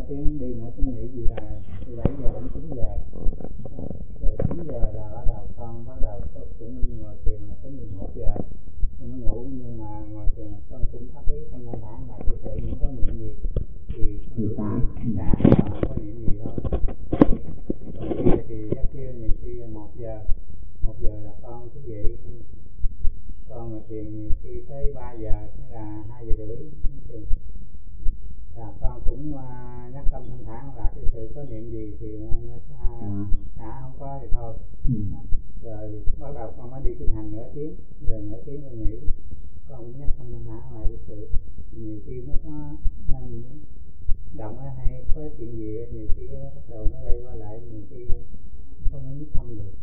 tiếng đi nửa tiếng nghỉ gì là từ 7 giờ đến 9 giờ. Rồi 9 giờ là bắt đầu cũng ngồi thiền là tới 11 giờ không có ngủ, nhưng mà ngồi thiền con cũng có cái thanh thản là cơ thể những có niệm gì thì đã không có niệm gì thôi. Còn kia thì giấc kia nhiều khi 1 giờ là con thức dậy, con ngồi thiền nhiều khi tới 3 giờ hay là 2 giờ rưỡi là con cũng nhắc tâm thanh thản là cái sự có niệm gì thì không có thì thôi. Rồi bắt đầu con mới đi kinh hành nửa tiếng, rồi nửa tiếng con nghỉ, con cũng nhắc tâm thanh thản lại cái sự. Nhiều khi nó có động hay có chuyện gì, nhiều khi bắt đầu nó quay qua lại, nhiều khi không có nhắc tâm được.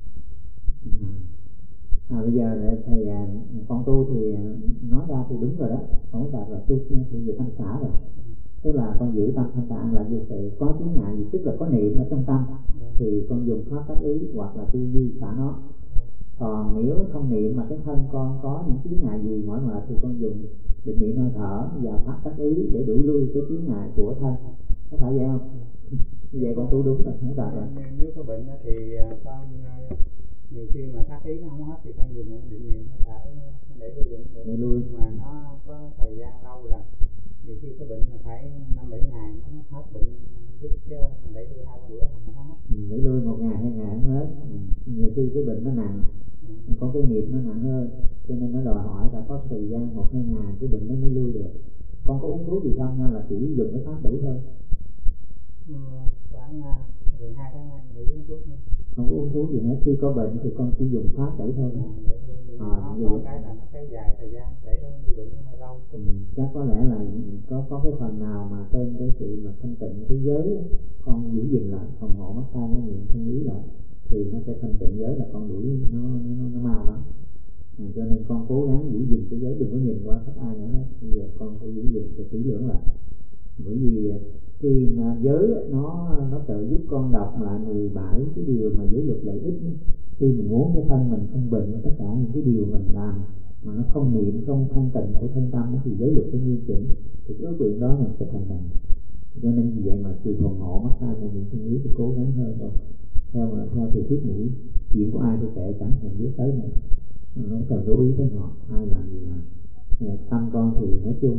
Bây giờ để thầy con tu thì nói ra thì đúng rồi đó, không đạt là tu về thanh xả rồi. Tức là con giữ tâm thanh tạng là như sự có chướng ngại gì, tức là có niệm ở trong tâm thì con dùng pháp tác ý hoặc là tư duy xả nó. Còn nếu không niệm mà cái thân con có những chướng ngại gì mỏi mệt thì con dùng định niệm hơi thở và pháp tác ý để đuổi lui cái chướng ngại của thân. Có phải vậy không? Vậy con tu đúng rồi, không đạt rồi. Nếu có bệnh thì con nhiều khi mà tác ý nó không hết thì con dùng định niệm hơi thở để lui bệnh được. Nhưng mà nó có thời gian lâu là nhiều khi có bệnh là phải 5-7 ngày nó hết bệnh chứ mà đẩy lui 2-3 bữa không hết. Đẩy lui 1 ngày 2 ngày không hết. Nhiều khi cái bệnh nó nặng, có cái nghiệp nó nặng hơn, cho nên nó đòi hỏi là có thời gian 1-2 ngày cái bệnh nó mới lui được. Con có uống thuốc gì không hay là chỉ dùng cái pháp đẩy thôi? Khoảng gần 2 tháng nay nghỉ uống thuốc thôi. Không có uống thuốc gì hết, khi có bệnh thì con chỉ dùng pháp đẩy thôi. Nó có cái là nó kéo dài thời gian đẩy nó nuôi bệnh nó hơi lâu. Chắc có lẽ là có cái phần nào mà trên cái sự mà thanh tịnh cái giới con giữ gìn lại, phòng hộ mắt tai mũi miệng thân ý lại thì nó sẽ thanh tịnh giới là con đuổi nó mau lắm. Cho nên con cố gắng giữ gìn cái giới, đừng có nhìn qua các ai nữa hết. Bây giờ con phải giữ gìn cho kỹ lưỡng lại, bởi vì khi giới nó trợ giúp con đọc lại 17 cái điều mà giới luật lợi ích. Khi mình muốn cái thân mình không bệnh, tất cả những cái điều mình làm mà nó không niệm, không thanh tịnh của thân tâm thì giới luật phải nghiêm chỉnh, thì ước nguyện đó mình sẽ thành đạt. Cho nên vì vậy mà sự phòng hộ mắt tai mũi miệng thân ý thì cố gắng hơn thôi. Theo thầy thiết nghĩ chuyện của ai tôi sẽ chẳng thèm biết tới nữa, nó không thèm lưu ý tới họ, ai làm gì làm. Tâm con thì nói chung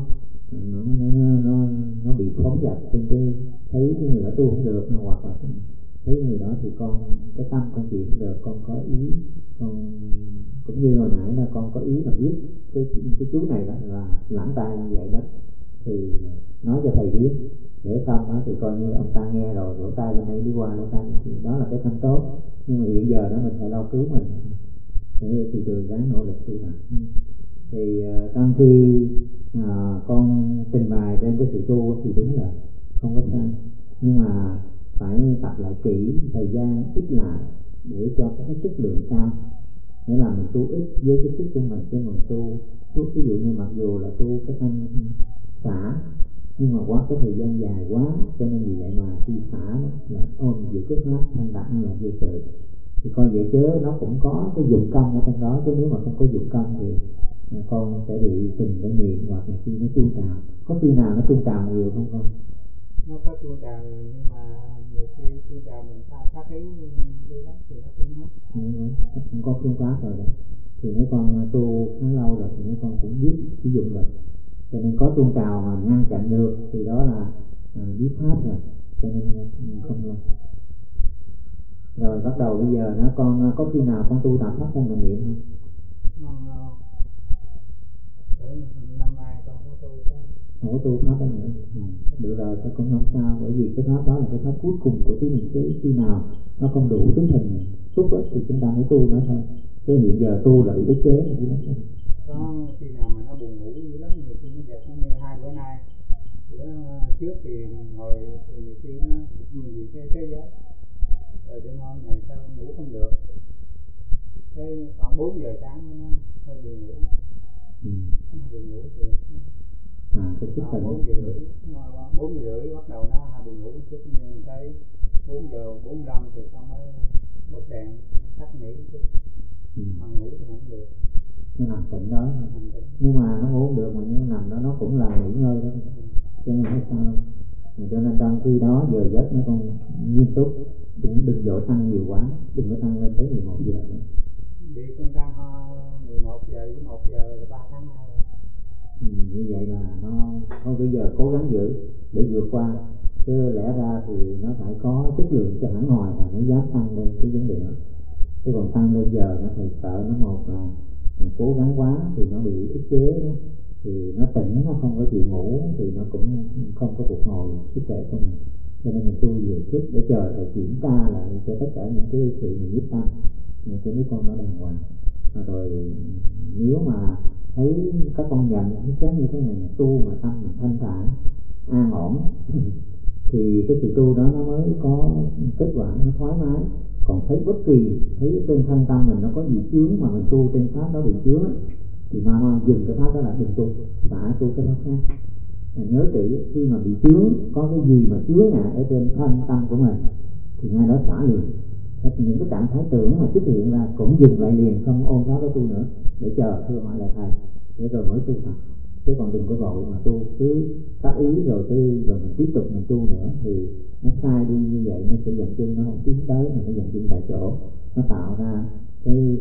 nó bị phóng dật trên cái thấy cái người đó tu không được, hoặc là thấy người đó thì con cái tâm con chịu không được, con có ý, con cũng như hồi nãy là con có ý là biết cái chú này là lãng tai như vậy đó thì nói cho thầy biết, để không đó thì coi như ông ta nghe rồi lỗ tai bên đây đi qua lỗ tai bên kia, đó là cái tâm tốt. Nhưng mà hiện giờ đó mình phải lo cứu mình để từ từ ráng nỗ lực tu tập. Thì trong khi con trình bày trên cái sự tu thì đúng rồi, không có sai, nhưng mà phải tập lại kỹ, thời gian ít lại để cho có cái chất lượng cao. Nghĩa là mình tu ít với cái sức của mình, chứ mình tu ví dụ như mặc dù là tu cái thanh xả nhưng mà quá cái thời gian dài quá, cho nên vì vậy mà khi xả đó là ôm giữ cái pháp thanh tạng là vô sự. Thì coi vậy chứ nó cũng có cái dụng công ở trong đó, chứ nếu mà không có dụng công thì con sẽ bị từng cái niệm hoặc là khi nó tuôn trào. Có khi nào nó tuôn trào nhiều không con? Nó có tuôn trào nhưng mà nhiều khi tuôn trào mình phát ý đi đó thì nó cũng hết. Cũng có phương pháp rồi đó. Thì mấy con tu khá lâu rồi thì mấy con cũng biết sử dụng được. Cho nên có tuôn trào mà ngăn chặn được thì đó là biết pháp rồi. Cho nên không lo. Rồi bắt đầu bây giờ nó con có khi nào con tu tập pháp thân là niệm không? Năm nay con có tu cái không có tu pháp đó nữa. Được rồi, tôi cũng không sao, bởi vì cái pháp đó là cái pháp cuối cùng của tứ niệm xứ. Khi nào nó không đủ tứ thần xúc thì chúng ta mới tu nó thôi, chứ hiện giờ tu là bị ức chế như lắm. Có khi nào mà nó buồn ngủ dữ lắm, nhiều khi nó giật như 2 bữa nay, bữa trước thì ngồi thì nhiều khi nó nhiều gì cái giấy, rồi đêm hôm này sao ngủ không được, cái khoảng 4 giờ sáng nó hơi buồn ngủ. Nó buồn ngủ thì cái 4 giờ rưỡi bắt đầu nó hơi buồn ngủ một chút, nhưng tới 4 giờ 45 thì con mới bật đèn tắt nghỉ một chút. Mà ngủ thì không được, nó nằm tỉnh đó thôi. Nhưng mà nó ngủ không được mà, nhưng nằm đó nó cũng là nghỉ ngơi đó, cho nên không sao. Cho nên trong khi đó giờ giấc nó còn nghiêm túc, đừng dội tăng nhiều quá, đừng có tăng lên tới 11 giờ nữa. Bị con tăng 11 giờ với 1 giờ là 3 tháng nay rồi. Như vậy là nó thôi bây giờ cố gắng giữ để vượt qua, chứ lẽ ra thì nó phải có chất lượng cho hẳn hoi là mới dám tăng lên cái vấn đề đó. Chứ còn tăng lên giờ nó thầy sợ nó một là cố gắng quá thì nó bị ức chế đó, thì nó tỉnh nó không có chịu ngủ thì nó cũng không có phục hồi sức khỏe của mình. Cho nên mình tu vừa sức để chờ thầy kiểm tra lại cho tất cả những cái sự mình nhiếp tâm cho mấy con nó đàng hoàng. Rồi nếu mà thấy các con nhận cái xét như thế này là tu mà tâm mình thanh thản an ổn thì cái sự tu đó nó mới có kết quả, nó thoải mái. Còn thấy bất kỳ thấy trên thân tâm mình nó có gì chướng mà mình tu trên pháp đó bị chướng ấy, thì mau dừng cái pháp đó lại, đừng tu, phải tu cái pháp khác. Nhớ kỹ, khi mà bị chướng, có cái gì mà chướng ngại ở trên thân tâm của mình thì ngay đó xả liền. Những cái trạng thái tưởng mà xuất hiện ra cũng dừng lại liền, không ôm pháp đó tu nữa, để chờ thưa hỏi lại thầy để rồi mới tu tập. Chứ còn đừng có vội mà tu, cứ tác ý rồi mình tiếp tục mình tu nữa thì nó sai đi. Như vậy nó sẽ dẫn chân nó không tiến tới mà nó dẫn chân tại chỗ, nó tạo ra cái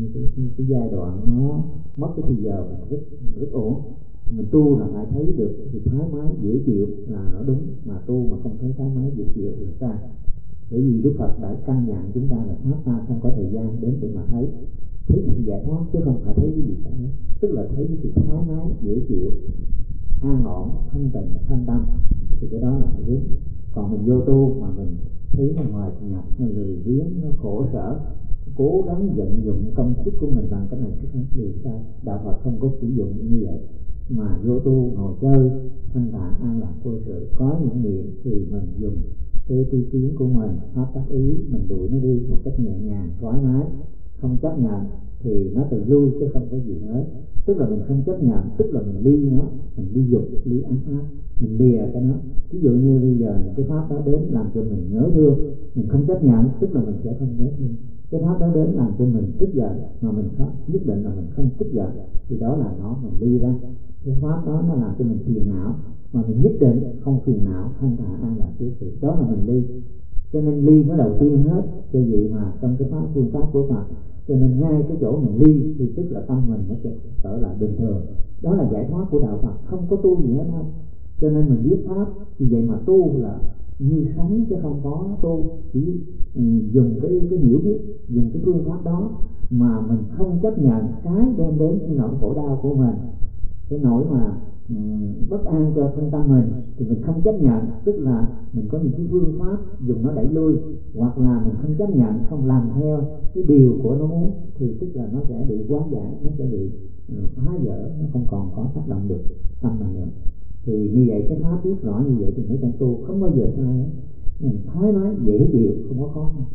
giai đoạn nó mất cái thời giờ mình rất ổn. Mình tu là phải thấy được sự thái mái dễ chịu là nó đúng, mà tu mà không thấy thái mái dễ chịu thì sai. Bởi vì Đức Phật đã căn dặn chúng ta là pháp ta không có thời gian đến để mà thấy sự giải thoát, chứ không phải thấy cái gì cả. Tức là thấy cái sự thoải mái dễ chịu an ổn thanh tịnh thanh tâm thì cái đó là phải đúng. Còn mình vô tu mà mình thấy nó mệt nhọc, nó lười biếng, nó khổ sở, cố gắng vận dụng công sức của mình bằng cái này cái khác đều sai. Đạo Phật không có sử dụng như vậy, mà vô tu ngồi chơi thanh thản an lạc vô sự. Có những niệm thì mình dùng cái tri kiến của mình, pháp tác ý, mình đuổi nó đi một cách nhẹ nhàng thoải mái, không chấp nhận thì nó tự lui chứ không có gì hết. Tức là mình không chấp nhận, tức là mình ly nó, mình ly dục, ly ám pháp, mình lìa cái nó. Ví dụ như bây giờ những cái pháp đó đến làm cho mình nhớ thương, mình không chấp nhận, tức là mình sẽ không nhớ thương. Cái pháp đó đến làm cho mình tức giận, mà mình nhất định là mình không tức giận, thì đó là nó, mình ly ra. Cái pháp đó nó làm cho mình phiền não, mà mình nhất định không phiền não, thanh thản an lạc với sự, đó là mình ly. Cho nên ly nó đầu tiên hết. Cho vậy mà trong cái phương pháp của Phật, cho nên ngay cái chỗ mình ly thì tức là tâm mình nó sẽ trở lại bình thường. Đó là giải thoát của đạo Phật, không có tu gì hết đâu. Cho nên mình biết pháp, vì vậy mà tu là như sống chứ không có tu. Chỉ dùng cái hiểu biết, dùng cái phương pháp đó mà mình không chấp nhận cái đem đến cái nỗi khổ đau của mình, cái nỗi mà bất an cho thân tâm mình thì mình không chấp nhận, tức là mình có những cái phương pháp dùng nó đẩy lui, hoặc là mình không chấp nhận, không làm theo cái điều của nó muốn thì tức là nó sẽ bị quá giải, nó sẽ bị phá vỡ, nó không còn có tác động được tâm mình nữa. Thì như vậy cái pháp biết rõ như vậy thì mấy con tu không bao giờ sai hết, mình thoải mái dễ chịu, không có khó khăn.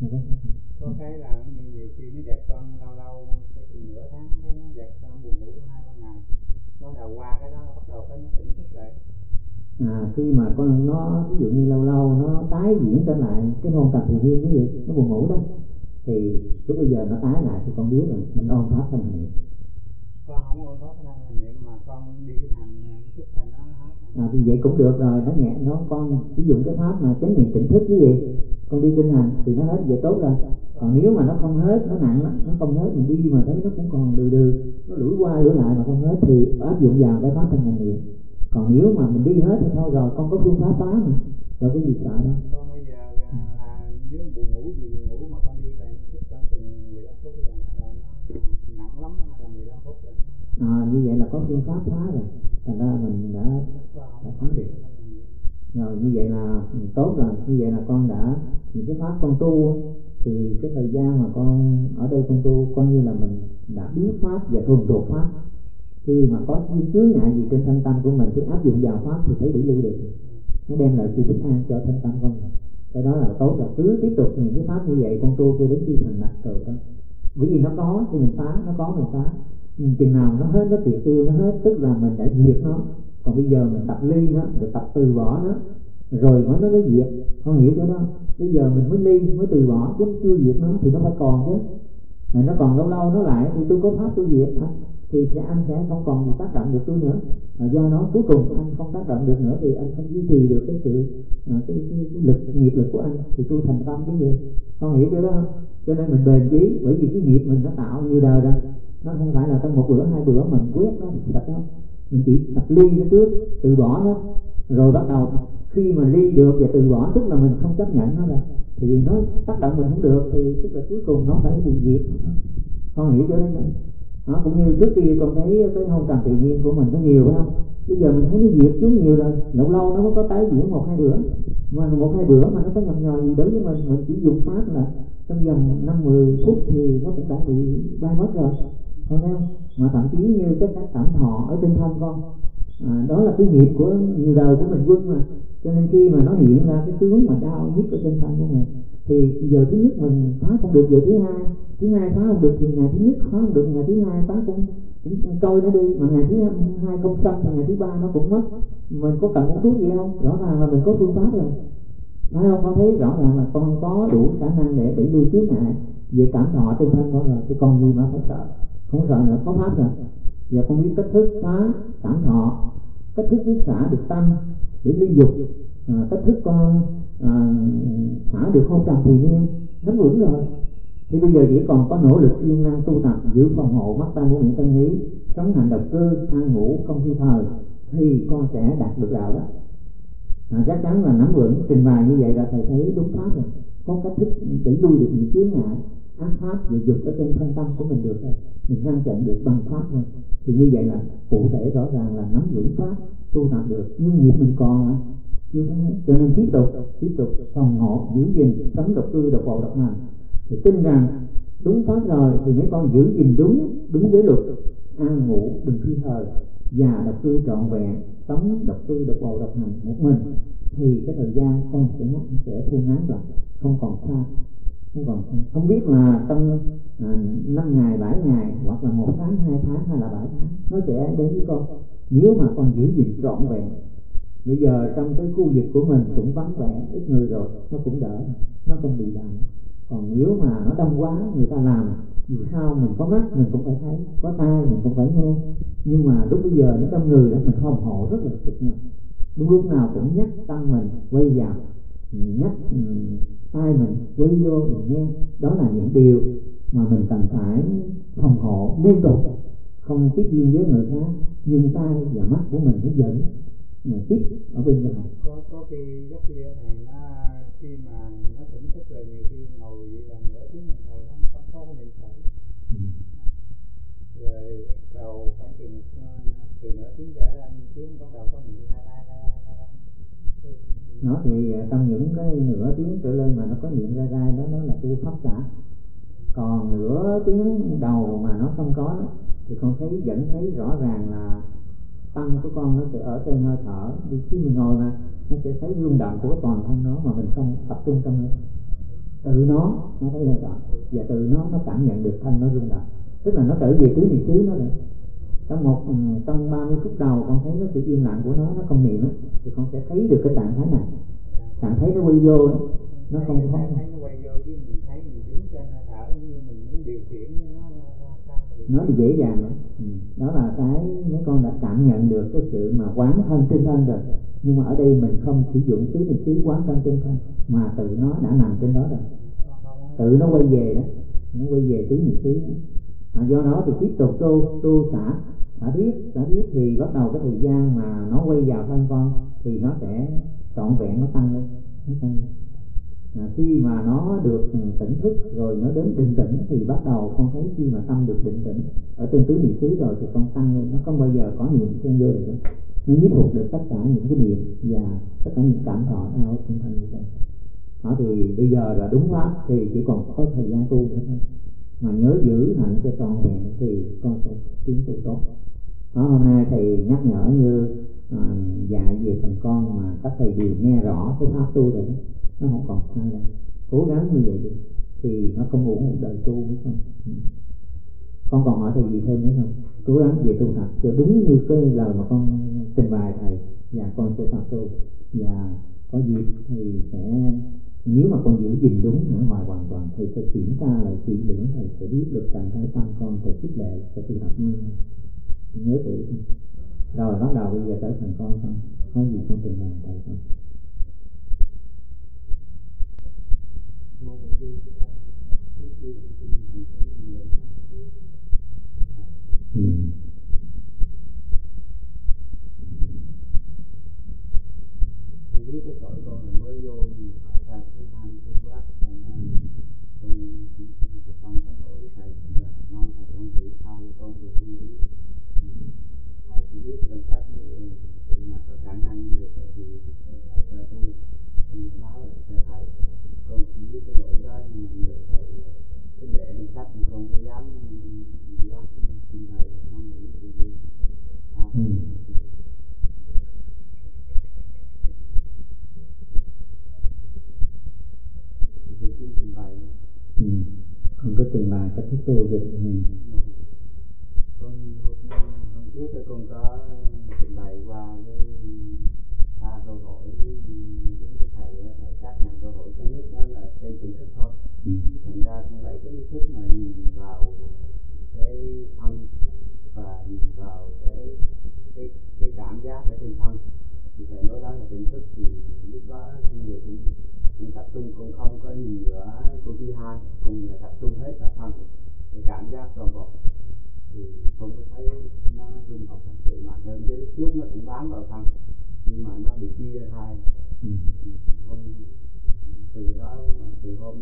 Có cái là nhiều khi nó giật con lâu lâu cái chừng nửa tháng cái nó giật con buồn ngủ 2-3 ngày, bắt đầu qua cái đó bắt đầu cái nó tỉnh thức lại. Khi mà con nó ví dụ như lâu lâu nó tái diễn trở lại cái hôn tập thì nhiên cái gì nó buồn ngủ đó, thì lúc bây giờ nó tái lại thì con biết rồi, mình ôm pháp thân hành niệm. Con không ôm pháp thân hành niệm mà con đi kinh hành chút là nó hết. Thì vậy cũng được rồi, nó nhẹ, nó con sử dụng cái pháp mà chánh niệm tỉnh thức cái gì, con đi kinh hành thì nó hết vậy tốt rồi. Còn nếu mà nó không hết, nó nặng lắm, nó không hết, mình đi mà thấy nó cũng còn nó lủi qua lủi lại mà không hết thì áp dụng vào cái pháp thân hành niệm. Còn nếu mà mình đi hết thì thôi rồi, con có phương pháp phá mà, đâu có gì sợ đâu. Con bây giờ là nếu buồn ngủ mà con đi là chút khoảng chừng 15 phút là bắt đầu nó nặng lắm là 15 phút là như vậy là có phương pháp phá rồi, thành ra mình đã phá được rồi. Như vậy là tốt rồi, như vậy là con đã những cái pháp con tu thì cái thời gian mà con ở đây con tu coi như là mình đã biết pháp và thuần thuộc pháp. Khi mà có chướng ngại gì trên thân tâm của mình thì áp dụng vào pháp thì thấy đẩy lui được, nó đem lại sự bình an cho thân tâm con. Cái đó là tốt rồi, cứ tiếp tục những cái pháp như vậy con tu cho đến khi thành đạt rồi con. Bởi vì nó có thì mình phá, nó có mình phá. Chừng nào nó hết, nó triệt tiêu nó hết, tức là mình đã diệt nó. Còn bây giờ mình tập ly nó, rồi tập từ bỏ nó, rồi mới nó mới diệt. Con hiểu chưa đó? Bây giờ mình mới ly, mới từ bỏ chứ chưa diệt nó thì nó phải còn chứ. Rồi nó còn lâu lâu nó lại thì tôi có pháp tôi diệt. thì anh sẽ không còn tác động được tôi nữa. Do đó cuối cùng anh không tác động được nữa thì anh không duy trì được cái sự cái lực nghiệp lực của anh, thì tôi thành công chứ gì. Con hiểu chưa đó không? Cho nên mình bền chí, bởi vì cái nghiệp mình nó tạo nhiều đời rồi, nó không phải là trong một bữa hai bữa mà mình quét nó sạch đâu. Mình chỉ tập ly nó trước, từ bỏ nó, rồi bắt đầu khi mà ly được và từ bỏ tức là mình không chấp nhận nó rồi, thì nó tác động mình không được, thì tức là cuối cùng nó phải bị diệt. Con hiểu chưa đó? Nó cũng như trước kia con thấy cái hôn trầm tỳ niên của mình có nhiều phải không? Bây giờ mình thấy nó diệt xuống nhiều rồi, lâu lâu nó mới có tái diễn một hai bữa, mà một hai bữa mà nó có nhầm nhò gì đối với mình chỉ dùng pháp là trong vòng 5-10 phút thì nó cũng đã bị bay mất rồi, con thấy không? Mà thậm chí như các cảm thọ ở trên thân con, đó là cái nghiệp của nhiều đời của mình quân mà, cho nên khi mà nó hiện ra cái tướng mà đau nhức ở trên thân của mình thì giờ thứ nhất mình phá không được, giờ thứ hai phá không được thì ngày thứ nhất phá không được, ngày thứ hai phá cũng trôi nó đi, mà ngày thứ hai không xong thì ngày thứ ba nó cũng mất. Mình có cần uống thuốc gì không? Rõ ràng là mình có phương pháp rồi, phải không? Con thấy rõ ràng là con có đủ khả năng để đẩy lui chướng ngại về cảm thọ trên thân con rồi, thì còn gì mà phải sợ, không sợ nữa, có pháp rồi. Và con biết cách thức phá cảm thọ, cách thức biết xả được tâm để ly dục, cách thức con xả được hôn trầm thì niên, nắm vững rồi. Thì bây giờ chỉ còn có nỗ lực siêng năng tu tập, giữ phòng hộ mắt tai mũi miệng thân ý, sống hành độc cư, ăn ngủ không phi thời, thì con sẽ đạt được đạo đó. Chắc chắn là nắm vững, trình bày như vậy là thầy thấy đúng pháp rồi, có cách thức đẩy lui được những chướng ngại ác pháp về dục ở trên thân tâm của mình được rồi, mình ngăn chặn được bằng pháp rồi. Thì như vậy là cụ thể rõ ràng là nắm vững pháp tu tập được, nhưng nghiệp mình còn mà chưa phải hết, cho nên tiếp tục phòng hộ giữ gìn, sống độc cư độc bộ độc hành. Thì tin rằng đúng pháp rồi thì mấy con giữ gìn đúng giới luật, ăn ngủ đừng phi thời, và độc cư trọn vẹn, sống độc cư độc bộ độc hành một mình, thì cái thời gian con sẽ thu ngắn lại, không còn xa. Không biết là trong 5 ngày 7 ngày hoặc là 1 tháng 2 tháng hay là 7 tháng nó sẽ đến với con, nếu mà con giữ gìn trọn vẹn. Bây giờ trong cái khu vực của mình cũng vắng vẻ ít người rồi, nó cũng đỡ, nó không bị đậm. Còn nếu mà nó đông quá, người ta làm dù sao mình có mắt mình cũng phải thấy, có tai mình cũng phải nghe, nhưng mà lúc bây giờ nó đông người đó mình phòng hộ rất là cực nhọc. Đúng lúc nào cũng nhắc tâm mình quay vào, nhắc tai mình quay vô mình nghe. Đó là những điều mà mình cần phải phòng hộ liên tục, không tiếp duyên với người khác, nhưng tai và mắt của mình nó dẫn tiếp ở bên ngoài. Có khi giấc kia này nó khi mà nó tỉnh thức rồi, nhiều khi ngồi vậy là nửa tiếng mình ngồi nó không có niệm Phật. Rồi bắt đầu khoảng chừng từ nửa tiếng trở ra tiếng bắt đầu có niệm ra. Nó thì trong những cái nửa tiếng trở lên mà nó có niệm ra đó, nó là tu pháp xả. Còn nửa tiếng đầu mà nó không có đó, thì con vẫn thấy rõ ràng là tâm của con nó sẽ ở trên hơi thở. Vì khi mình ngồi mà nó sẽ thấy rung động của toàn thân nó, mà mình không tập trung trong hơi, tự nó thấy hơi thở và tự nó cảm nhận được thân nó rung động, tức là nó trở về tứ niệm xứ nó rồi. Trong 30 phút đầu con thấy nó sự im lặng của nó không niệm á, thì con sẽ thấy được cái trạng thái này, trạng thái nó quay vô đó, nó không có thấy nó quay vô, chứ mình thấy mình đứng trên hơi thở như mình muốn điều khiển nó thì dễ dàng lắm. Đó là cái mấy con đã cảm nhận được cái sự mà quán thân trên thân rồi. Nhưng mà ở đây mình không sử dụng tứ niệm xứ quán thân trên thân, mà tự nó đã nằm trên đó rồi, tự nó quay về đó, nó quay về tứ niệm xứ đó. Do đó thì tiếp tục tu xả thiết thì bắt đầu cái thời gian mà nó quay vào thân con thì nó sẽ trọn vẹn, nó tăng lên. Khi mà nó được tỉnh thức rồi nó đến định tĩnh thì bắt đầu con thấy khi mà tâm được định tĩnh ở trên tứ niệm xứ rồi thì con tăng lên, nó không bao giờ có niệm xen vô được, nó nhiếp phục được tất cả những cái niệm và tất cả những cảm thọ đau ở trên thân của con. Đó thì bây giờ là đúng pháp thì chỉ còn có thời gian tu nữa thôi, mà nhớ giữ hạnh cho trọn vẹn thì con sẽ tiến tu tốt. Đó, hôm nay thầy nhắc nhở như dạy về phần con mà các thầy đều nghe rõ cái pháp tu rồi đó, nó không còn sai đâu, cố gắng như vậy đi thì nó không uổng một đời tu với con. Con còn hỏi thầy gì thêm nữa không? Cố gắng về tu tập cho đúng như cái lời mà con trình bày thầy, và con sẽ tập tu, và có dịp thì sẽ Nếu mà con giữ gìn đúng ở ngoài hoàn toàn, thầy sẽ kiểm tra lại kỹ lưỡng, thầy sẽ biết được trạng thái tâm con, thầy khích lệ cho tu tập nhớ kỹ. Rồi bắt đầu bây giờ tới phần con có gì con trình bày thầy con. Tôi biết cái tội con là mới vô nhưng mà phải ra thứ hai tu quá, thành ra con tâm sám hối với thầy, và mong thầy con giữ tha cho con được không biết. Thầy cũng biết trong cách chừng nào có khả năng được thì thầy cho tu, nhưng mà báo lại cho thầy. Con cũng biết cái lỗi đó nhưng mà nhờ thầy cứ để trong sách thì con mới dám xin thầy con nghĩ thì tôi xin trình bày. Con cứ trình bày cách thức tu cho thầy nghe. Hôm trước thì con có trình bày qua cái câu hỏi với thầy xác nhận câu hỏi thứ nhất đó là trên tỉnh thức thôi. Thành ra con lấy cái ý thức mà nhìn vào cái thân và nhìn vào cái cảm giác ở trên thân, thì thầy nói đó là tỉnh thức. Thì lúc đó con về cũng tập trung, con không có nhìn nữa con thứ hai, cùng là tập trung hết vào thân, cái cảm giác toàn bộ. Thì con có thấy nó rung động thật sự mạnh hơn, chứ lúc trước nó cũng bám vào thân nhưng mà nó bị chia ra hai. Từ đó, từ hôm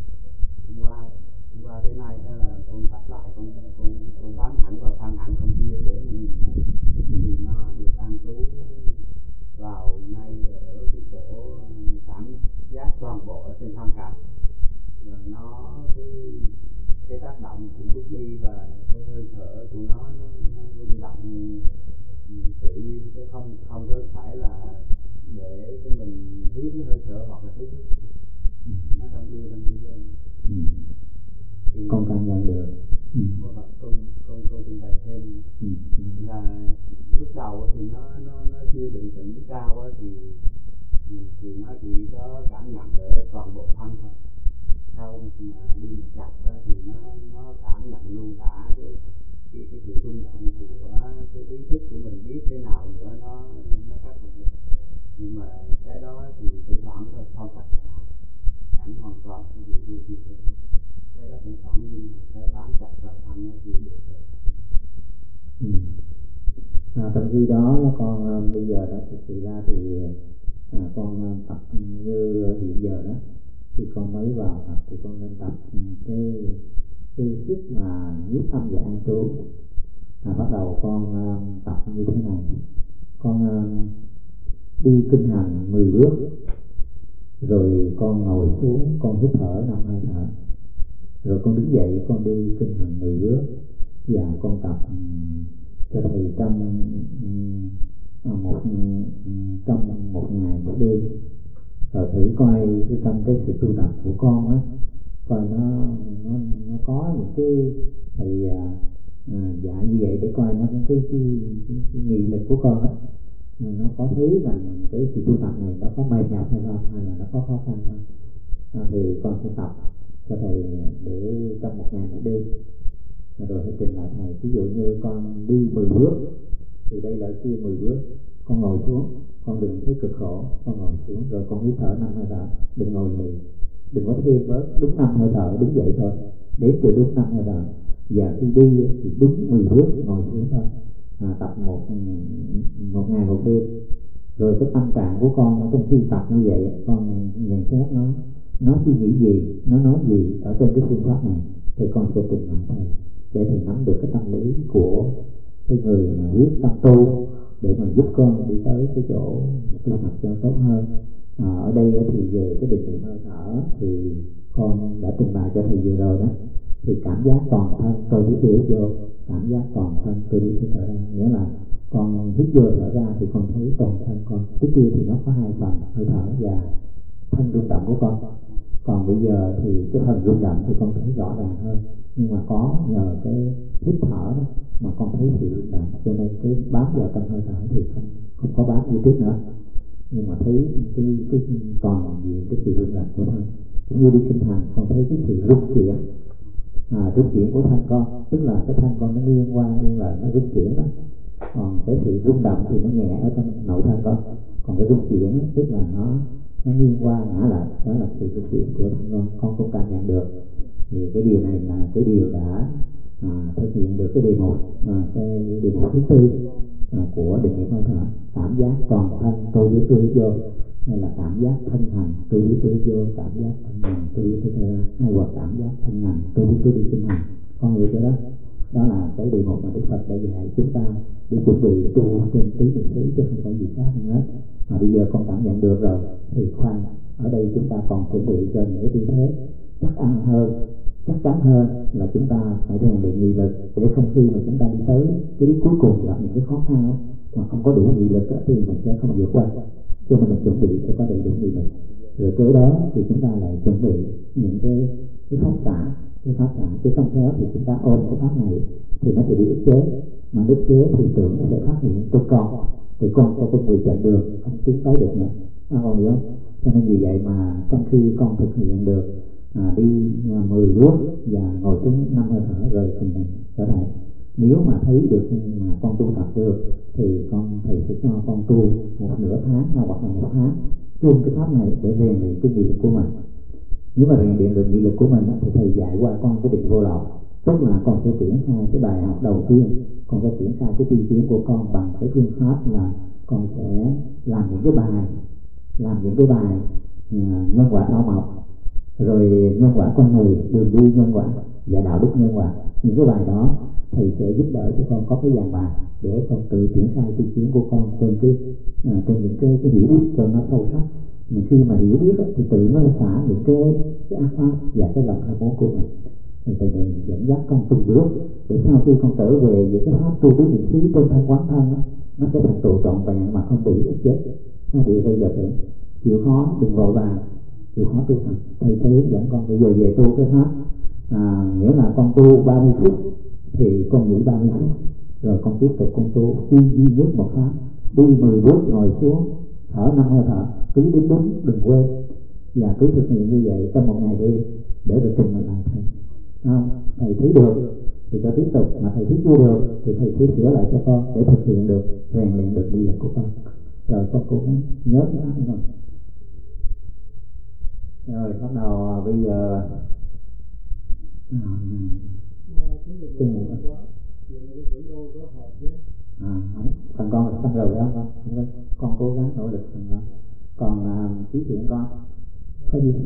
qua tới nay đó là con tập lại, con bám hẳn vào thân, hẳn không chia để mà nhìn nữa. Thì nó được an trú vào ngay ở cái chỗ cảm giác toàn bộ ở trên thân cả, và nó cái tác động cũng bước đi và cái hơi thở của nó rung động tự nhiên, chứ không có phải là để cái mình hướng cái hơi thở hoặc là hướng nó đông đưa lên. Thì con cảm nhận được. Con trình bày thêm là lúc đầu thì nó chưa định tĩnh cao á, thì nó chỉ có cảm nhận ở toàn bộ thân thôi. Sau mà đi chặt á thì nó cảm nhận luôn cả cái sự rung động của cái ý thức của mình, biết thế nào nữa nó khắc phục được. Nhưng mà cái đó thì thỉnh thoảng thôi, không khắc phục hẳn hoàn toàn cái gì đôi khi cái đó thỉnh thoảng, nhưng mà cái bám chặt vào thân nó thì được rồi. Trong khi đó con bây giờ đã thực sự ra thì con tập như hiện giờ đó, thì con mới vào tập thì con nên tập cái sức mà nhiếp tâm và an trú. Bắt đầu con tập như thế này, con đi kinh hành 10 bước, rồi con ngồi xuống, con hít thở 5 hơi thở, rồi con đứng dậy con đi kinh hành 10 bước, và con tập cho thầy trong một ngày một đêm. Rồi thử coi trong cái sự tu tập của con á, coi nó có những cái thầy dạy như vậy để coi nó cái nghị lực của con á, nó có thấy rằng cái sự tu tập này nó có mệt nhọc hay không, hay là nó có khó khăn không. Thì con sẽ tập cho thầy để trong một ngày một đêm, rồi hãy trình lại thầy. Ví dụ như con đi 10 bước, từ đây lại kia 10 bước, con ngồi xuống, con đừng thấy cực khổ, con ngồi xuống rồi con hít thở 5 hơi thở, đừng ngồi lì, đừng có thêm bớt, đúng 5 hơi thở, đứng dậy thôi, đếm cho đúng 5 hơi thở. Và khi đi thì đúng 10 bước ngồi xuống thôi. Tập một ngày một đêm. Rồi cái tâm trạng của con trong khi tập như vậy, con nhận xét nó suy nghĩ gì, nó nói gì ở trên cái phương pháp này, thì con sẽ trình lại thầy để thầy nắm được cái tâm lý của cái người mà quyết tâm tu, để mà giúp con đi tới cái chỗ tu tập cho tốt hơn. Ở đây thì về cái định niệm hơi thở thì con đã trình bày cho thầy vừa rồi đó. Thì cảm giác toàn thân tôi biết hít vô, cảm giác toàn thân tôi biết hít thở ra, nghĩa là con hít vô thở ra thì con thấy toàn thân con. Trước kia thì nó có hai phần, hơi thở và thân rung động của con. Còn bây giờ thì cái phần rung động thì con thấy rõ ràng hơn, nhưng mà có nhờ cái hít thở đó mà con thấy sự rung động, cho nên cái bám vào trong hơi thở thì không có bám như trước nữa. nhưng mà thấy cái toàn diện cái sự rung lắc của thân. Cũng như đi kinh hành con thấy cái sự rung chuyển của thân con, tức là cái thân con nó nghiêng qua nghiêng lại, nó rung chuyển đó. Còn cái sự rung động thì nó nhẹ ở trong nội thân con, còn cái rung chuyển tức là nó nghiêng qua ngã lại, đó là sự rung chuyển của thân con cũng cảm nhận được. Thì cái điều này là cái điều đã thực hiện được cái đề mục thứ tư của định niệm hơi thở, cảm giác toàn thân tôi biết tôi vô, hay là cảm giác thân hành tôi biết tôi vô, cảm giác thân hành tôi biết tôi ra, hay hoặc cảm giác thân hành tôi biết tôi đi tinh hành. Con hiểu chưa đó? Đó là cái đề mục mà Đức Phật đã dạy chúng ta để chuẩn bị tu trên tứ niệm xứ, chứ không phải gì khác hết. Mà bây giờ con cảm nhận được rồi thì khoan, ở đây chúng ta còn chuẩn bị cho những cái tư thế chắc chắn hơn là chúng ta phải rèn luyện nghị lực, để không khi mà chúng ta đi tới cái đích cuối cùng gặp những cái khó khăn đó, mà không có đủ nghị lực đó, thì mình sẽ không vượt qua. Cho mình chuẩn bị cho có đầy đủ nghị lực. Rồi kế đó thì chúng ta lại chuẩn bị những cái pháp xả, chứ không khéo thì chúng ta ôm cái pháp này thì nó sẽ bị ức chế, mà ức chế thì tưởng nó sẽ phát hiện tôi con, thì con sẽ có 10 chặng đường không tiến tới được nữa. Con hiểu không? Cho nên vì vậy mà trong khi con thực hiện được đi 10 bước và ngồi xuống 5 hơi thở rồi tình hình trở lại, nếu mà thấy được mà con tu tập được thì thầy sẽ cho con tu một nửa tháng hoặc là 1 tháng chung cái pháp này để rèn luyện cái nghị lực của mình. Nếu mà rèn luyện được nghị lực của mình thì thầy dạy qua con cái định vô lậu, tức là con sẽ triển khai cái bài học đầu tiên, con sẽ triển khai cái tiên tiến của con bằng cái phương pháp là con sẽ làm những cái bài nhân quả thảo mộc, rồi nhân quả con người, đường đi nhân quả và đạo đức nhân quả. Những cái bài đó thầy sẽ giúp đỡ cho con có cái dàn bài để con tự triển khai tiên tiến của con trên những cái hiểu biết cho nó sâu sắc. Mình khi mà hiểu biết thì tự nó xả những cái ác pháp và cái lòng ham muốn của mình. Thì thầy này dẫn dắt con từng bước để sau khi con trở về với cái pháp tu tứ niệm xứ trên thân quán thân đó, nó sẽ thành tựu trọn vẹn mà không bị ức chế, nó bị rơi vào tưởng chịu khó, đừng vội vàng chịu khó tu tập. Thầy sẽ hướng dẫn con bây giờ về tu cái pháp nghĩa là con tu 30 phút thì con nghỉ 30 phút, rồi con tiếp tục con tu duy nhất một pháp, đi 10 bước ngồi xuống thở 5 hơi thở, cứ đếm đúng đừng quên, và cứ thực hiện như vậy trong một ngày đêm để được trình lại thầy. Không, thầy thấy được thì cho tiếp tục, mà thầy thấy chưa được thì thầy sẽ sửa lại cho con để thực hiện được, rèn luyện được nghị lực của con. Rồi con cố gắng nhớ cái pháp không? Rồi bắt đầu bây giờ cái gì đó phần con là xong rồi phải không con cố gắng nỗ lực phần con. Còn trí thiện con có gì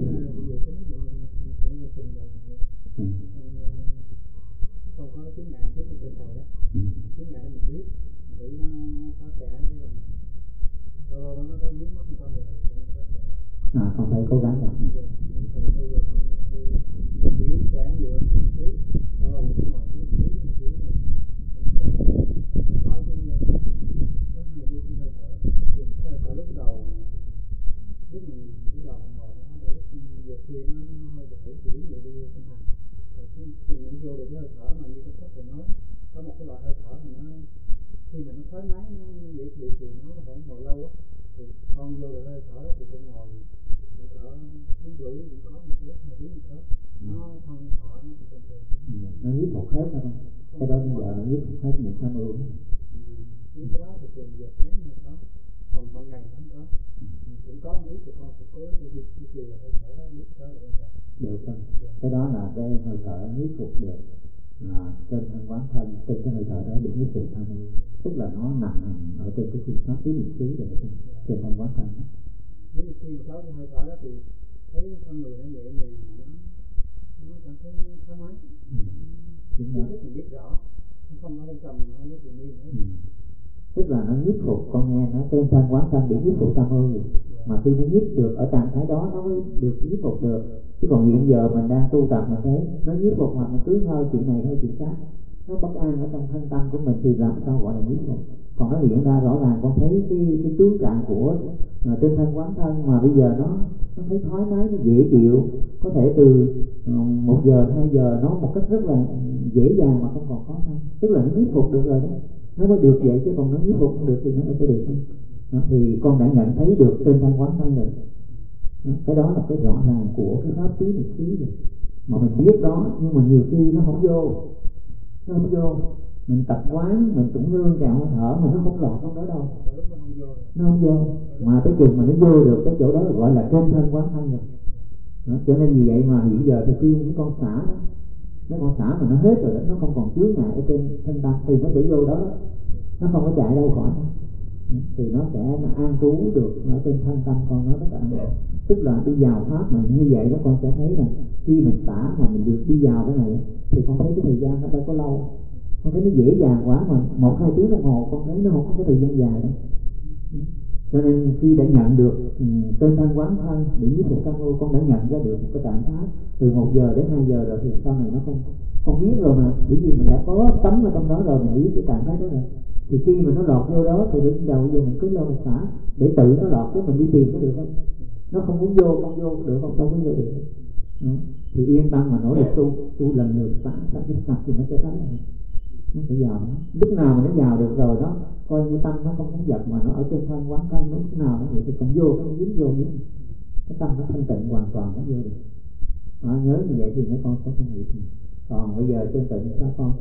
không có tiếng ngại trước cái trên thầy đó, tiếng ngại đó mình biết tự nó có trả cái lâu nó có dính mất tâm rồi cũng có trả. Con phải cố gắng rồi. Thầy tu là con tu biến trả nhiều hơn tiếng xứ, lâu có ngồi tiếng xứ mình biến là con trả. Nó có hai cái hơi thở, cái hơi thở lúc đầu mình ngồi nó lúc giờ khuya nó hơi buồn ngủ thì đứng dậy đi tinh thần. Rồi khi mình vô được cái hơi thở mà như trong sách thầy nói, có một cái loại hơi thở mà nó khi mà nó thoải mái, nó dễ chịu thì nó có thể ngồi lâu á. Thì con vô được hơi thở đó thì con ngồi cũng cỡ tiếng rưỡi cũng có, một lúc 2 tiếng cũng có. Nó thông thọ nó cũng bình thường. Nó nhiếp phục hết rồi con. Cái đó bây giờ nó nhiếp phục hết những tham ưu. Cái đó thì thường giờ sáng hay có, còn ban ngày không có. Cũng có một ít của con sẽ cố gắng duy trì hơi thở đó biết tới được không? Cái đó là cái hơi thở nhiếp phục được trên thân quán thân, trên cái hơi thở đó để nhiếp phục tham ưu, tức là nó nằm ở trên cái phương pháp tứ niệm xứ rồi trên thân quán thân. Nếu mà khi mà có cái hơi thở đó thì thấy con người nó nhẹ nhàng mà nó cảm thấy nó thoải mái. Đúng đó. Mình biết rõ, nó không có trầm, không có triền miên hết. Tức là nó nhiếp phục, con nghe nó trên thân quán thân để nhiếp phục tâm ưu gì. Mà khi nó nhiếp được ở trạng thái đó nó mới được nhiếp phục được. Chứ còn hiện giờ mình đang tu tập mình thấy nó nhiếp phục mà mình cứ hơi chuyện này hơi chuyện khác, nó bất an ở trong thân tâm của mình thì làm sao gọi là nhiếp phục. Còn nó hiện ra rõ ràng con thấy cái tướng trạng của trên thân quán thân mà bây giờ nó thấy thoải mái, nó dễ chịu, có thể từ 1 giờ 2 giờ nó một cách rất là dễ dàng mà không còn khó khăn, tức là nó nhiếp phục được rồi đó, nó mới được vậy. Chứ còn nó nhiếp phục không được thì nó đâu có được không. thì con đã nhận thấy được trên thân quán thân rồi. Cái đó là cái rõ ràng của cái pháp tứ niệm xứ rồi. Mà mình biết đó, nhưng mà nhiều khi nó không vô. Mình tập quán, mình tụng nương trèo hơi thở mà nó không lọt trong đó đâu. Nó không vô. Mà tới chừng mà nó vô được cái chỗ đó gọi là trên thân quán thân rồi. Cho nên vì vậy mà hiện giờ thì khuyên những con xả đó, mấy con xả mà nó hết rồi đó, nó không còn chướng ngại ở trên thân tâm thì nó sẽ vô đó, nó không có chạy đâu khỏi. Thì nó sẽ an trú được ở trên thân tâm con, nó rất là an. Tức là đi vào pháp mình như vậy đó, con sẽ thấy là khi mình xả mà mình được đi vào cái này thì con thấy cái thời gian nó đâu có lâu. Con thấy nó dễ dàng quá mà 1-2 tiếng đồng hồ con thấy nó không có cái thời gian dài đâu. Cho nên khi đã nhận được tên thân quán thân để nhiếp phục căn ô, con đã nhận ra được một cái trạng thái từ 1 giờ đến 2 giờ rồi thì sau này nó không biết rồi mà, bởi vì mình đã có tấm ở trong đó rồi, mình biết cái trạng thái đó rồi. Thì khi mà nó lọt vô đó thì bây giờ mình cứ lo mình xả để tự nó lọt, chứ mình đi tìm nó được không? Nó không muốn vô, không vô được không? Đâu có vô được. Thì yên tâm mà nỗ lực tu lần lượt xả cái sạch thì nó sẽ tới rồi. Nó sẽ vào đó. Lúc nào mà nó vào được rồi đó, coi như tâm nó không giật mà nó ở trên thân quán thân, lúc nào nó vậy thì còn vô cái dính vô dính, cái tâm nó thanh tịnh hoàn toàn nó vô được. Nhớ như vậy thì mấy con sẽ không bị. Còn bây giờ trên tịnh sao con?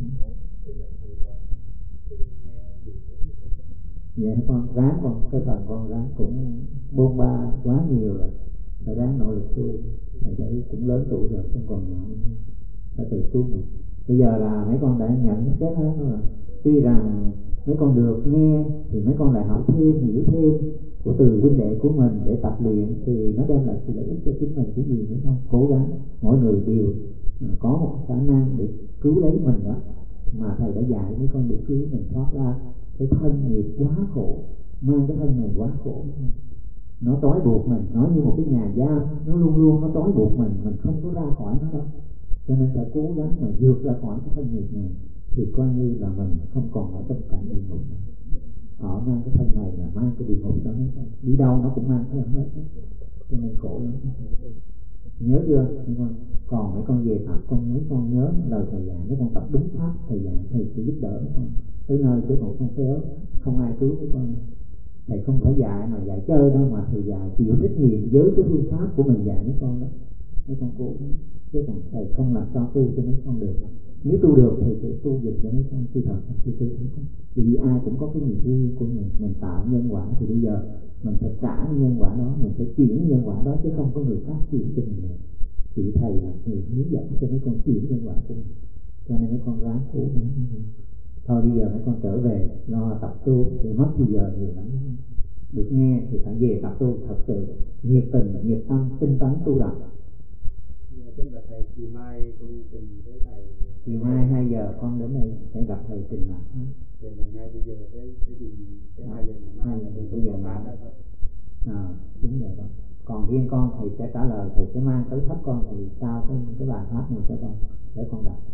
Dạ con ráng, con cái phần con ráng cũng bôn ba quá nhiều rồi, phải ráng nỗ lực tu. Thầy thấy cũng lớn tuổi rồi, không còn nhỏ nữa, phải tự tu mình. Bây giờ là mấy con đã nhận cái xét hết rồi. Tuy rằng mấy con được nghe thì mấy con lại học thêm, hiểu thêm của từ huynh đệ của mình để tập luyện, thì nó đem lại sự lợi ích cho chính mình. Cái gì mấy con cố gắng, mỗi người đều có một khả năng để cứu lấy mình đó. Mà thầy đã dạy mấy con để cứu mình thoát ra cái thân nghiệp quá khổ, mang cái thân này quá khổ. Nó trói buộc mình, nó như một cái nhà giam, nó luôn luôn nó trói buộc mình không có ra khỏi nó đâu. Cho nên phải cố gắng mà vượt ra khỏi cái thân nghiệp này thì coi như là mình không còn ở trong cảnh địa ngục này. Ở mang cái thân này là mang cái địa ngục đó mấy con, đi đâu nó cũng mang theo hết đó. Cho nên khổ lắm. Nhớ chưa mấy con? Còn mấy con về tập con nhớ lời thầy dạy, mấy con tập đúng pháp thầy dạy, thầy sẽ giúp đỡ mấy con tới nơi chứ còn không khéo không ai cứu mấy con. Thầy không phải dạy mà dạy chơi đâu, mà thầy dạy chịu trách nhiệm với cái phương pháp của mình dạy mấy con đó. Mấy con cố gắng, chứ còn thầy không làm sao tu cho mấy con được. Nếu tu được thầy sẽ tu dùm cho mấy con, tu thật tu mấy con. Vì ai cũng có cái nghiệp riêng của mình tạo nhân quả, thì bây giờ mình phải trả cái nhân quả đó, mình phải chuyển nhân quả đó, chứ không có người khác chuyển cho mình được. Chỉ thầy là người hướng dẫn cho mấy con chuyển nhân quả của mình. Cho nên mấy con ráng cố gắng. Thôi bây giờ mấy con trở về do tập tu thì mất thời giờ nhiều lắm. Được nghe thì phải về tập tu thật sự nhiệt tình, nhiệt tâm, tinh tấn tu tập. Chính là thầy chiều mai con trình với thầy. Chiều mai 2 giờ con đến đây sẽ gặp thầy trình lại. Vậy là ngay bây giờ tới 2 giờ ngày mai là bây giờ phá ra thôi. Đúng rồi đó. Còn riêng con thầy sẽ trả lời, thầy sẽ mang tới thấp con, thầy trao cái bài pháp này cho con để con đọc.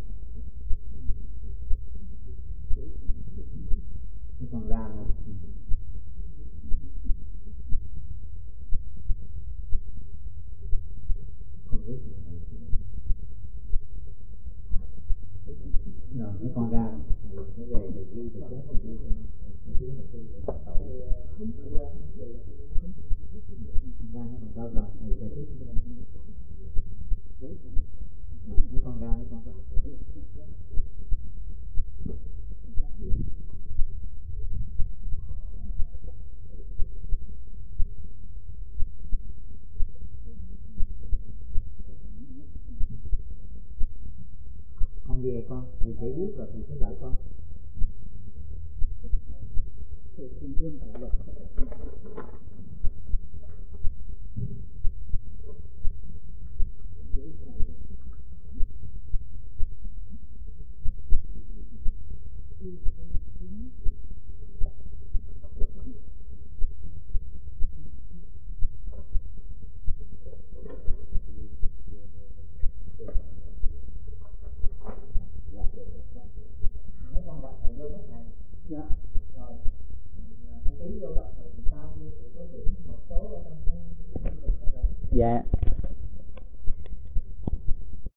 Con ra thôi. Con rút rồi mấy con ra thầy sẽ về thầy ghi thầy chép ra nó còn đâu rồi thầy sẽ tiếp mấy con ra mấy con ra. Con về con, thầy sẽ biết rồi thầy sẽ đợi con. Mấy con gặp thầy vô hết thầy. Dạ. Rồi. Thầy ký vô gặp thầy sao có chữ một số ở trong cái. Dạ.